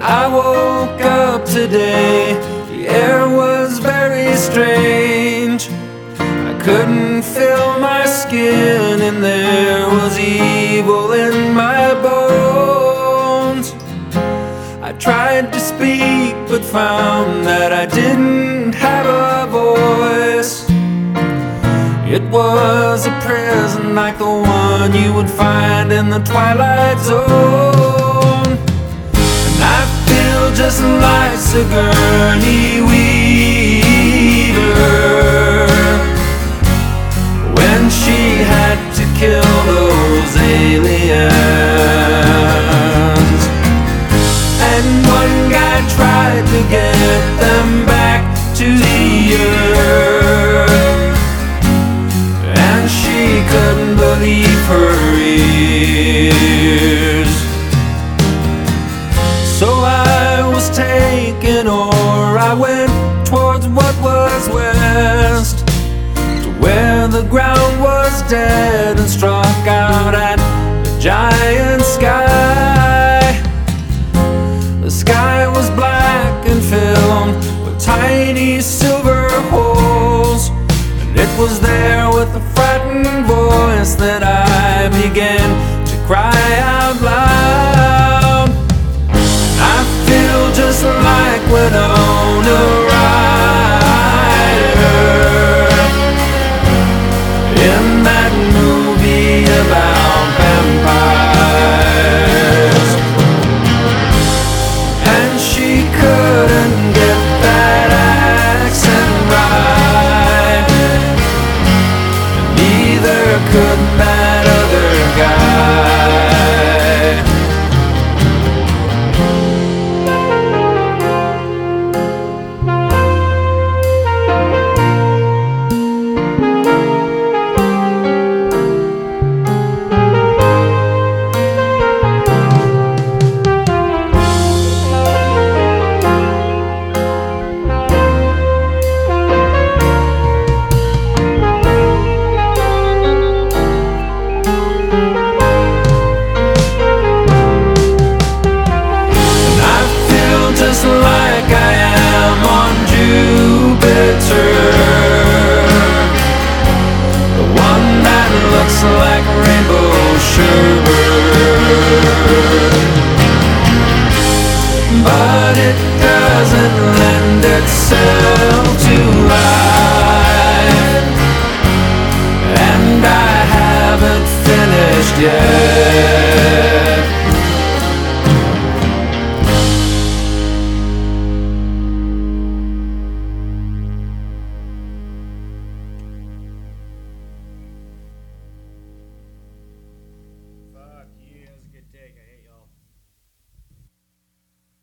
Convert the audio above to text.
I woke up today, the air was very strange. I couldn't feel my skin and there was evil in my bones. I tried to speak but found that I didn't have a voice. It was a prison like the one you would find in the Twilight Zone. And I feel just like Sigourney Weaver when she had to kill those aliens. And one guy tried to get them back to the earth, and she couldn't believe her ears. So I was taken, or I went towards what was west, to where the ground was dead, and struck out at the giant sky. The sky was black and filled with tiny silver holes, and it was there with a frightened voice that I began to cry out loud. I feel just like Winona Ryder in that movie about vampires. And she couldn't get that accent right, and neither could that other guy. Just like I am on Jupiter, the one that looks like rainbow sherbet, but it doesn't lend itself to life, and I haven't finished yet.